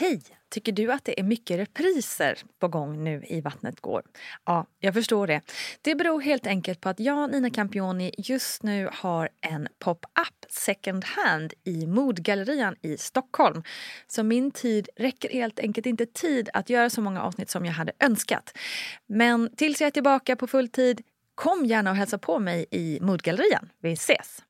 Hej! Tycker du att det är mycket repriser på gång nu i Vattnet går? Ja, jag förstår det. Det beror helt enkelt på att jag, Nina Campioni, just nu har en pop-up second hand i Modgallerian i Stockholm. Så min tid räcker helt enkelt inte tid att göra så många avsnitt som jag hade önskat. Men tills jag är tillbaka på full tid, kom gärna och hälsa på mig i Modgallerian. Vi ses!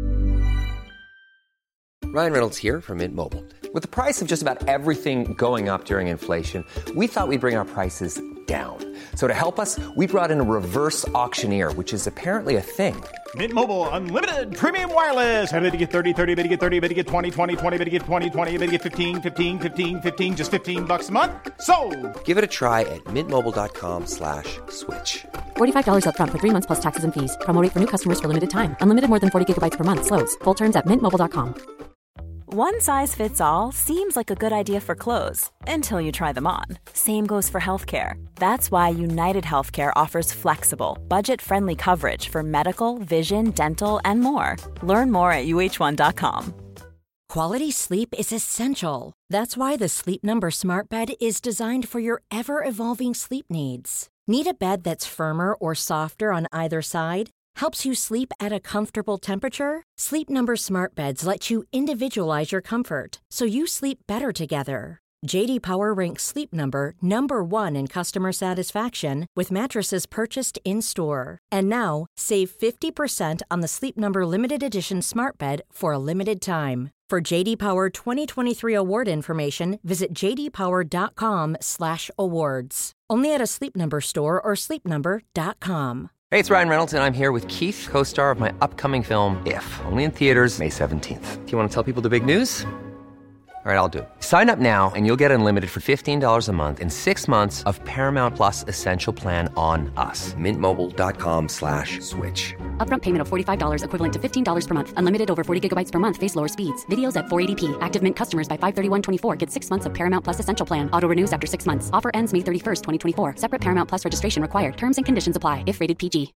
Ryan Reynolds here from Mint Mobile. With the price of just about everything going up during inflation, we thought we'd bring our prices down. So to help us, we brought in a reverse auctioneer, which is apparently a thing. Mint Mobile Unlimited Premium Wireless. How to get 30, 30, bit to get 30, bit to get 20, 20, 20, bit to get 20, 20, bit to get 15, 15, 15, 15, just $15 a month? Sold! Give it a try at mintmobile.com/switch. $45 up front for 3 months plus taxes and fees. Promo rate for new customers for limited time. Unlimited more than 40 gigabytes per month. Slows full terms at mintmobile.com. One size fits all seems like a good idea for clothes until you try them on. Same goes for healthcare. That's why United Healthcare offers flexible, budget-friendly coverage for medical, vision, dental, and more. Learn more at uh1.com. Quality sleep is essential. That's why the Sleep Number Smart Bed is designed for your ever-evolving sleep needs. Need a bed that's firmer or softer on either side? Helps you sleep at a comfortable temperature? Sleep Number Smart Beds let you individualize your comfort, so you sleep better together. JD Power ranks Sleep Number #1 in customer satisfaction with mattresses purchased in-store. And now, save 50% on the Sleep Number Limited Edition Smart Bed for a limited time. For JD Power 2023 award information, visit jdpower.com/awards. Only at a Sleep Number store or sleepnumber.com. Hey, it's Ryan Reynolds, and I'm here with Keith, co-star of my upcoming film, If, only in theaters May 17th. Do you want to tell people the big news? All right, I'll do it. Sign up now and you'll get unlimited for $15 a month and 6 months of Paramount Plus Essential Plan on us. mintmobile.com/switch. Upfront payment of $45 equivalent to $15 per month. Unlimited over 40 gigabytes per month. Face lower speeds. Videos at 480p. Active Mint customers by 531.24 get 6 months of Paramount Plus Essential Plan. Auto renews after 6 months. Offer ends May 31st, 2024. Separate Paramount Plus registration required. Terms and conditions apply if rated PG.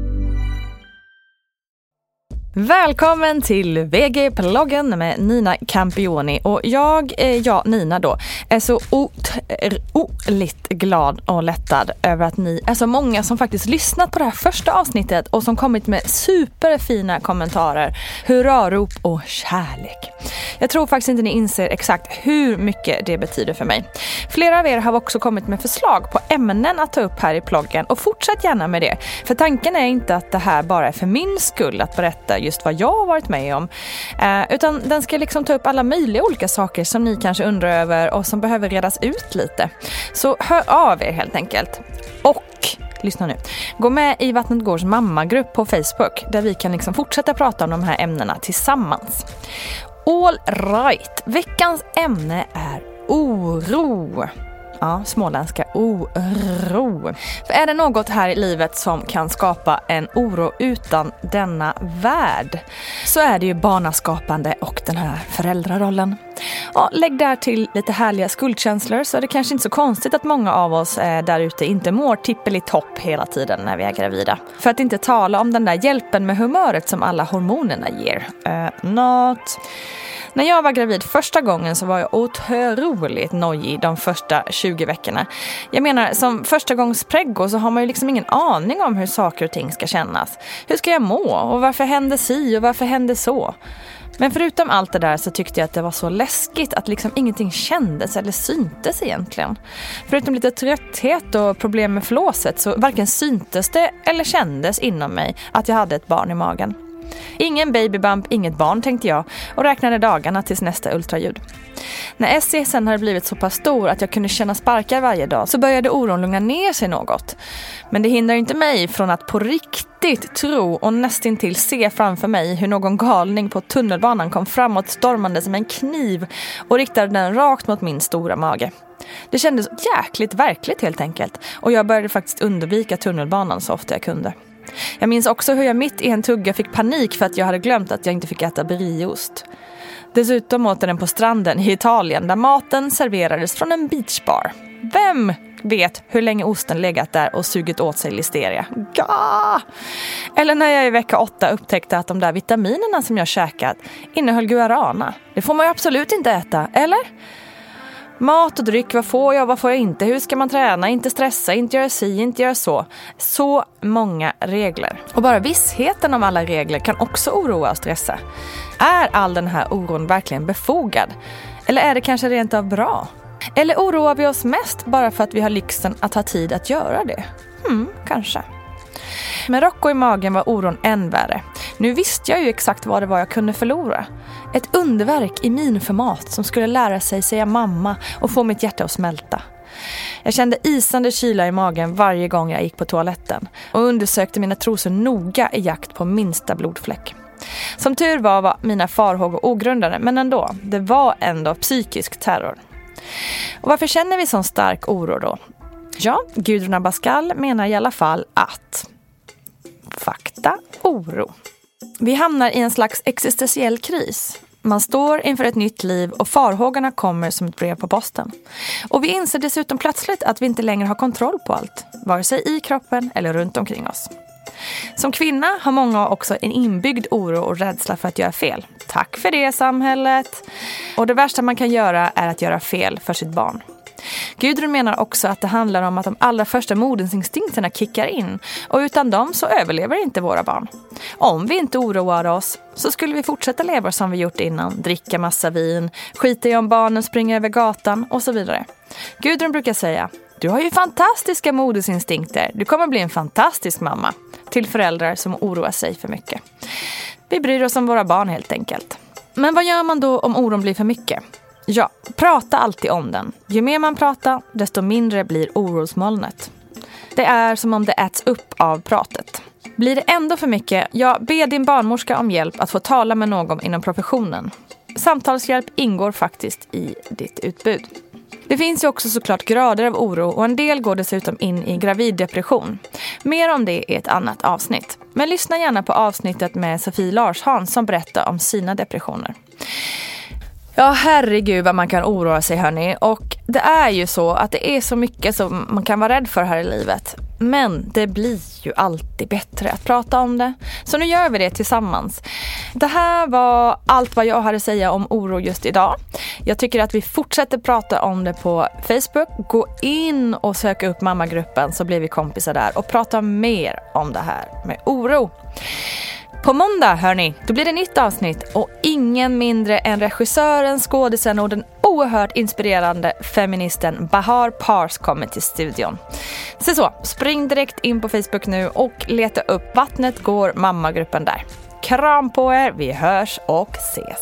Välkommen till VG-ploggen med Nina Campioni. Och Nina då, är så otroligt glad och lättad över att ni är så många som faktiskt lyssnat på det här första avsnittet och som kommit med superfina kommentarer, hurrarop och kärlek. Jag tror faktiskt inte ni inser exakt hur mycket det betyder för mig. Flera av er har också kommit med förslag på ämnen att ta upp här i ploggen och fortsätt gärna med det. För tanken är inte att det här bara är för min skull att berätta just vad jag har varit med om. Utan den ska liksom ta upp alla möjliga olika saker som ni kanske undrar över och som behöver redas ut lite. Så hör av er helt enkelt. Och lyssna nu. Gå med i Vattnet Gårds mammagrupp på Facebook där vi kan liksom fortsätta prata om de här ämnena tillsammans. All right. Veckans ämne är oro. Ja, småländska oro. För är det något här i livet som kan skapa en oro utan denna värld, så är det ju barnaskapande och den här föräldrarollen. Ja, lägg där till lite härliga skuldkänslor, så är det kanske inte så konstigt att många av oss där ute inte mår tippeligt topp hela tiden när vi är gravida. För att inte tala om den där hjälpen med humöret som alla hormonerna ger. När jag var gravid första gången så var jag otroligt nojig de första 20 veckorna. Jag menar, som första gångs preggo så har man ju liksom ingen aning om hur saker och ting ska kännas. Hur ska jag må? Och varför hände si och varför hände så? Men förutom allt det där så tyckte jag att det var så läskigt att liksom ingenting kändes eller syntes egentligen. Förutom lite trötthet och problem med flåset så varken syntes det eller kändes inom mig att jag hade ett barn i magen. Ingen babybump, inget barn, tänkte jag och räknade dagarna tills nästa ultraljud. När Essie sen hade blivit så pass stor att jag kunde känna sparkar varje dag så började oron lugna ner sig något. Men det hindrar inte mig från att på riktigt tro och nästintill se framför mig hur någon galning på tunnelbanan kom framåt stormande som en kniv och riktade den rakt mot min stora mage. Det kändes jäkligt verkligt helt enkelt och jag började faktiskt undvika tunnelbanan så ofta jag kunde. Jag minns också hur jag mitt i en tugga fick panik för att jag hade glömt att jag inte fick äta brieost. Dessutom åt jag den på stranden i Italien där maten serverades från en beachbar. Vem vet hur länge osten legat där och sugit åt sig listeria? Gah! Eller när jag i vecka 8 upptäckte att de där vitaminerna som jag käkat innehöll guarana. Det får man ju absolut inte äta, eller? Mat och dryck, vad får jag inte? Hur ska man träna? Inte stressa, inte göra si, inte göra så. Så många regler. Och bara vissheten om alla regler kan också oroa och stressa. Är all den här oron verkligen befogad? Eller är det kanske rent av bra? Eller oroar vi oss mest bara för att vi har lyxen att ha tid att göra det? Kanske. Med Rocco i magen var oron än värre. Nu visste jag ju exakt vad det var jag kunde förlora. Ett underverk i minformat som skulle lära sig säga mamma och få mitt hjärta att smälta. Jag kände isande kyla i magen varje gång jag gick på toaletten och undersökte mina trosor noga i jakt på minsta blodfläck. Som tur var mina farhågor ogrundade, men ändå, det var ändå psykisk terror. Och varför känner vi sån stark oro då? Ja, Gudrun Abascal menar i alla fall att fakta, oro. Vi hamnar i en slags existentiell kris. Man står inför ett nytt liv och farhågorna kommer som ett brev på posten. Och vi inser dessutom plötsligt att vi inte längre har kontroll på allt, vare sig i kroppen eller runt omkring oss. Som kvinna har många också en inbyggd oro och rädsla för att göra fel. Tack för det, samhället. Och det värsta man kan göra är att göra fel för sitt barn. Gudrun menar också att det handlar om att de allra första modersinstinkterna kickar in och utan dem så överlever inte våra barn. Om vi inte oroar oss så skulle vi fortsätta leva som vi gjort innan, dricka massa vin, skita i om barnen springer över gatan och så vidare. Gudrun brukar säga: du har ju fantastiska modersinstinkter, du kommer bli en fantastisk mamma, till föräldrar som oroar sig för mycket. Vi bryr oss om våra barn helt enkelt. Men vad gör man då om oron blir för mycket? Ja, prata alltid om den. Ju mer man pratar, desto mindre blir orosmolnet. Det är som om det äts upp av pratet. Blir det ändå för mycket, ja, be din barnmorska om hjälp att få tala med någon inom professionen. Samtalshjälp ingår faktiskt i ditt utbud. Det finns ju också såklart grader av oro och en del går dessutom in i graviddepression. Mer om det i ett annat avsnitt. Men lyssna gärna på avsnittet med Sofie Larsson som berättar om sina depressioner. Ja, herregud vad man kan oroa sig, hörni. Och det är ju så att det är så mycket som man kan vara rädd för här i livet. Men det blir ju alltid bättre att prata om det. Så nu gör vi det tillsammans. Det här var allt vad jag hade att säga om oro just idag. Jag tycker att vi fortsätter prata om det på Facebook. Gå in och sök upp mammagruppen så blir vi kompisar där och prata mer om det här med oro. På måndag, hörni, då blir det nytt avsnitt och ingen mindre än regissören, skådisen och den oerhört inspirerande feministen Bahar Pars kommer till studion. Så, spring direkt in på Facebook nu och leta upp Vattnet går mammagruppen där. Kram på er, vi hörs och ses.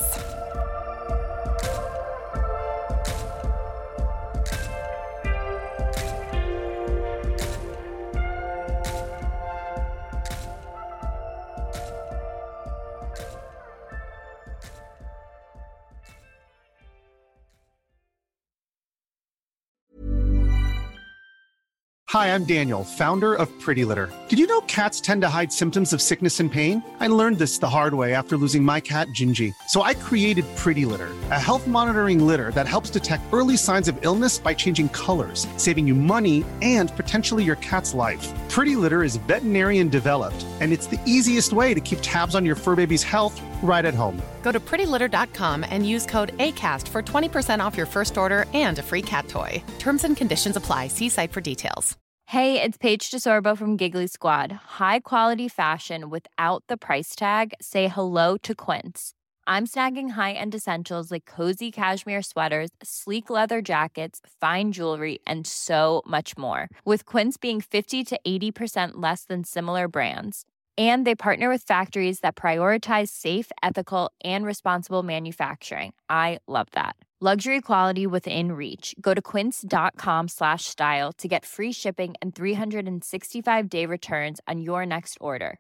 Hi, I'm Daniel, founder of Pretty Litter. Did you know cats tend to hide symptoms of sickness and pain? I learned this the hard way after losing my cat, Gingy. So I created Pretty Litter, a health monitoring litter that helps detect early signs of illness by changing colors, saving you money and potentially your cat's life. Pretty Litter is veterinarian developed, and it's the easiest way to keep tabs on your fur baby's health right at home. Go to prettylitter.com and use code ACAST for 20% off your first order and a free cat toy. Terms and conditions apply. See site for details. Hey, it's Paige DeSorbo from Giggly Squad. High quality fashion without the price tag. Say hello to Quince. I'm snagging high-end essentials like cozy cashmere sweaters, sleek leather jackets, fine jewelry, and so much more. With Quince being 50 to 80% less than similar brands. And they partner with factories that prioritize safe, ethical, and responsible manufacturing. I love that. Luxury quality within reach. Go to quince.com/style to get free shipping and 365-day returns on your next order.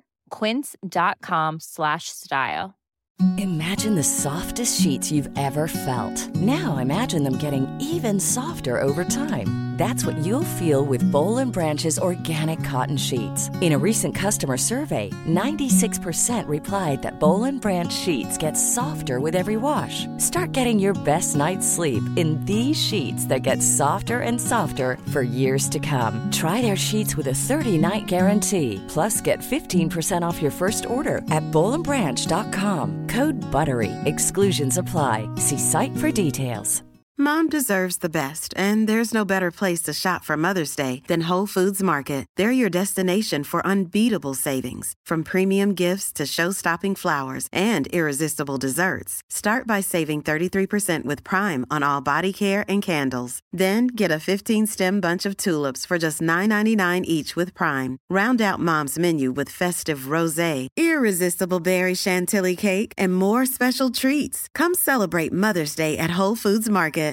Quince.com/style. Imagine the softest sheets you've ever felt. Now imagine them getting even softer over time. That's what you'll feel with Boll & Branch's organic cotton sheets. In a recent customer survey, 96% replied that Boll & Branch sheets get softer with every wash. Start getting your best night's sleep in these sheets that get softer and softer for years to come. Try their sheets with a 30-night guarantee. Plus, get 15% off your first order at bollandbranch.com. Code BUTTERY. Exclusions apply. See site for details. Mom deserves the best, and there's no better place to shop for Mother's Day than Whole Foods Market. They're your destination for unbeatable savings, from premium gifts to show-stopping flowers and irresistible desserts. Start by saving 33% with Prime on all body care and candles. Then get a 15-stem bunch of tulips for just $9.99 each with Prime. Round out Mom's menu with festive rosé, irresistible berry chantilly cake, and more special treats. Come celebrate Mother's Day at Whole Foods Market.